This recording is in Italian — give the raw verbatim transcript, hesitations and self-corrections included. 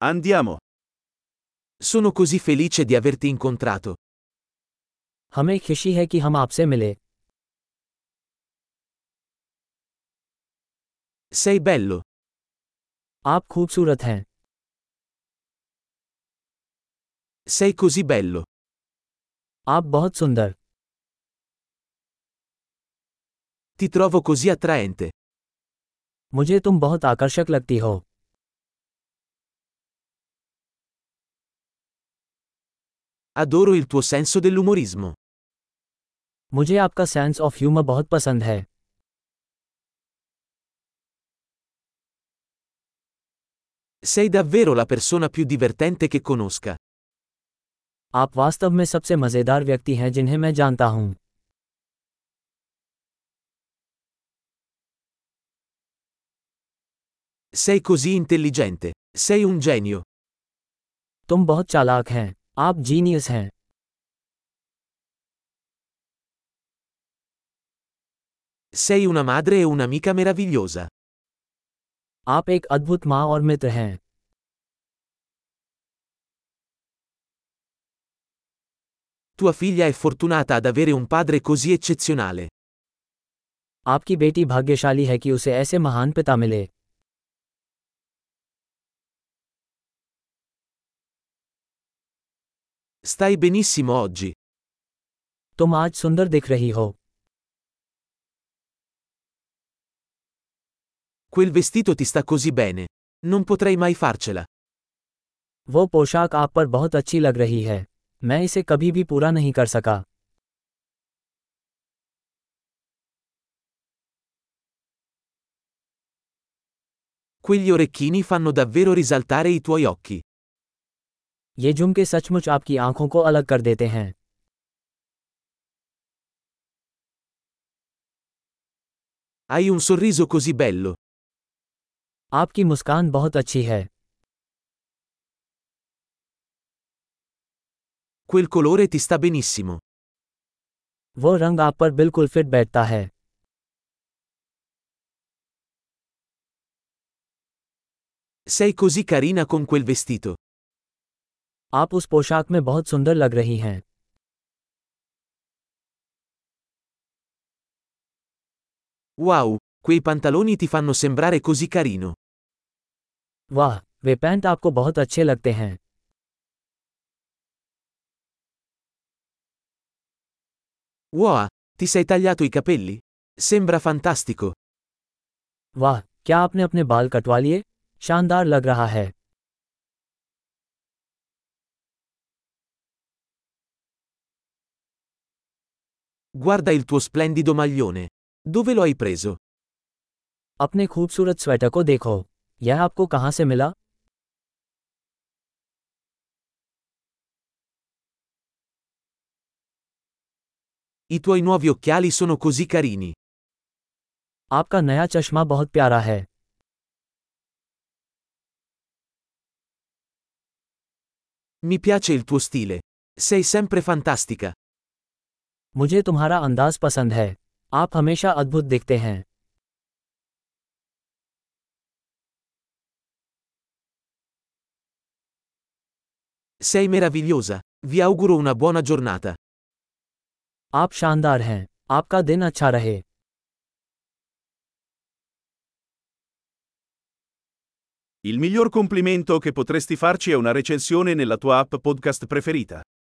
Andiamo. Sono così felice di averti incontrato. हमें खुशी है कि हम आपसे मिले। Sei bello. आप खूबसूरत हैं। Sei così bello. आप बहुत सुंदर। Ti trovo così attraente. मुझे तुम बहुत आकर्षक लगती हो। Adoro il tuo senso dell'umorismo. मुझे आपका सेंस ऑफ ह्यूमर बहुत पसंद है। Sei davvero la persona più divertente che conosca. आप वास्तव में सबसे मज़ेदार व्यक्ति हैं जिन्हें मैं जानता हूँ। Sei così intelligente. Sei un genio. तुम बहुत चालाक हैं। आप जीनियस हैं। Sei una madre e un'amica meravigliosa. आप एक अद्भुत माँ और मित्र हैं। Tua figlia è fortunata ad avere un padre così eccezionale. आपकी बेटी भाग्यशाली है कि उसे ऐसे महान पिता मिले। Stai benissimo oggi. तुम आज सुंदर दिख रही हो। Quel vestito ti sta così bene. Non potrei mai farcela. वो पोशाक आप पर बहुत अच्छी लग रही है। मैं इसे कभी भी पूरा नहीं कर सका। Quegli orecchini fanno davvero risaltare i tuoi occhi. ये झुमके सचमुच आपकी आंखों को अलग कर देते हैं। Hai un sorriso così bello. आपकी मुस्कान बहुत अच्छी है। Quel colore ti sta benissimo. वो रंग आप पर बिल्कुल फिट बैठता है। Sei così carina con quel vestito. आप उस पोशाक में बहुत सुंदर लग रही हैं। Wow, quei pantaloni ti fanno sembrare così carino. वाह, वे पैंट आपको बहुत अच्छे लगते हैं। Wow, ti sei tagliato i capelli? Sembra fantastico. वाह, क्या आपने अपने बाल कटवा लिए? शानदार लग रहा है। Guarda il tuo splendido maglione. Dove lo hai preso? अपने खूबसूरत स्वेटर को देखो। यह आपको कहाँ से मिला? I tuoi nuovi occhiali sono così carini. आपका नया चश्मा बहुत प्यारा है। Mi piace il tuo stile. Sei sempre fantastica. मुझे तुम्हारा अंदाज पसंद है। आप हमेशा अद्भुत दिखते हैं। Sei meravigliosa. Vi auguro una buona giornata. आप शानदार हैं। आपका दिन अच्छा रहे। Il miglior complimento che potresti farci è una recensione nella tua app podcast preferita.